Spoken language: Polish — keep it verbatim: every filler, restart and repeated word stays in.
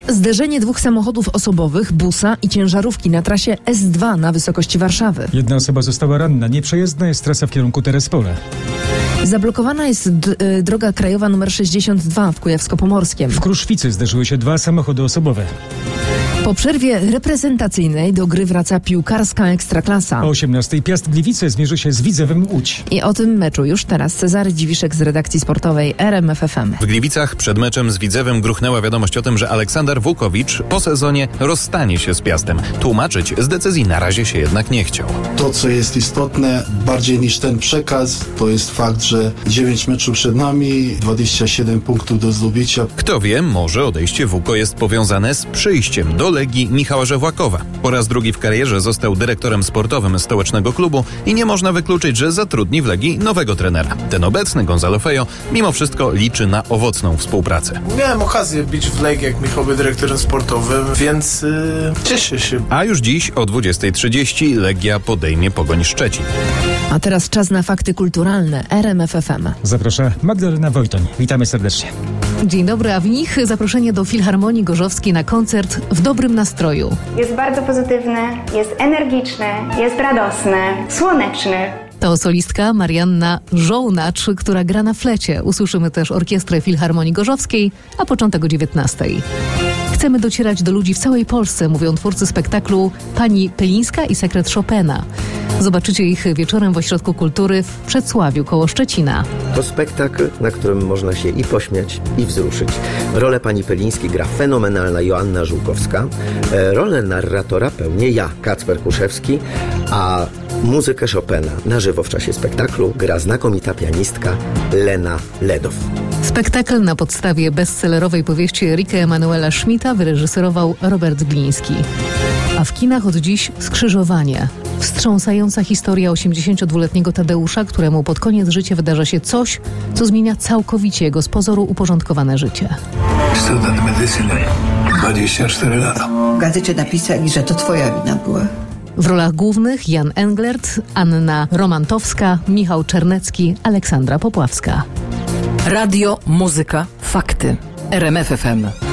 Zderzenie dwóch samochodów osobowych, busa i ciężarówki na trasie S dwa na wysokości Warszawy. Jedna osoba została ranna. Nieprzejezdna jest trasa w kierunku Terespola. Zablokowana jest d- y, droga krajowa nr sześćdziesiąt dwa w Kujawsko-Pomorskiem. W Kruszwicy zderzyły się dwa samochody osobowe. Po przerwie reprezentacyjnej do gry wraca piłkarska Ekstraklasa. O osiemnastej Piast Gliwice zmierzy się z Widzewem Łódź. I o tym meczu już teraz Cezary Dziwiszek z redakcji sportowej R M F F M. W Gliwicach przed meczem z Widzewem gruchnęła wiadomość o tym, że Aleksander Włukowicz po sezonie rozstanie się z Piastem. Tłumaczyć z decyzji na razie się jednak nie chciał. To, co jest istotne, bardziej niż ten przekaz, to jest fakt, że dziewięć meczów przed nami, dwadzieścia siedem punktów do zdobycia. Kto wie, może odejście Wuko jest powiązane z przyjściem do Legii Michała Żewłakowa. Po raz drugi w karierze został dyrektorem sportowym stołecznego klubu i nie można wykluczyć, że zatrudni w Legii nowego trenera. Ten obecny, Gonzalo Fejo, mimo wszystko liczy na owocną współpracę. Miałem okazję być w Legii, jak Michał był dyrektorem sportowym, więc yy, cieszę się. A już dziś o dwudziestej trzydzieści Legia podejmie Pogoń Szczecin. A teraz czas na fakty kulturalne R M F F M. Zaprasza Magdalena Wojtoń. Witamy serdecznie. Dzień dobry, a w nich zaproszenie do Filharmonii Gorzowskiej na koncert w dobrym nastroju. Jest bardzo pozytywny, jest energiczny, jest radosny, słoneczny. To solistka Marianna Żołnacz, która gra na flecie. Usłyszymy też orkiestrę Filharmonii Gorzowskiej, a początek o dziewiętnastej. Chcemy docierać do ludzi w całej Polsce, mówią twórcy spektaklu Pani Pelińska i sekret Chopina. Zobaczycie ich wieczorem w Ośrodku Kultury w Przedsławiu koło Szczecina. To spektakl, na którym można się i pośmiać, i wzruszyć. Rolę pani Pelińskiej gra fenomenalna Joanna Żółkowska. E, rolę narratora pełnię ja, Kacper Kuszewski, a muzykę Chopina na żywo w czasie spektaklu gra znakomita pianistka Lena Ledow. Spektakl na podstawie bestsellerowej powieści Erika Emanuela Schmidta wyreżyserował Robert Gliński. A w kinach od dziś Skrzyżowanie. Wstrząsająca historia osiemdziesięciodwuletniego Tadeusza, któremu pod koniec życia wydarza się coś, co zmienia całkowicie jego z pozoru uporządkowane życie. Student medycyny, dwadzieścia cztery lata. W gazecie napisali, że to twoja wina była. W rolach głównych Jan Englert, Anna Romantowska, Michał Czernecki, Aleksandra Popławska. Radio, muzyka, fakty. R M F F M.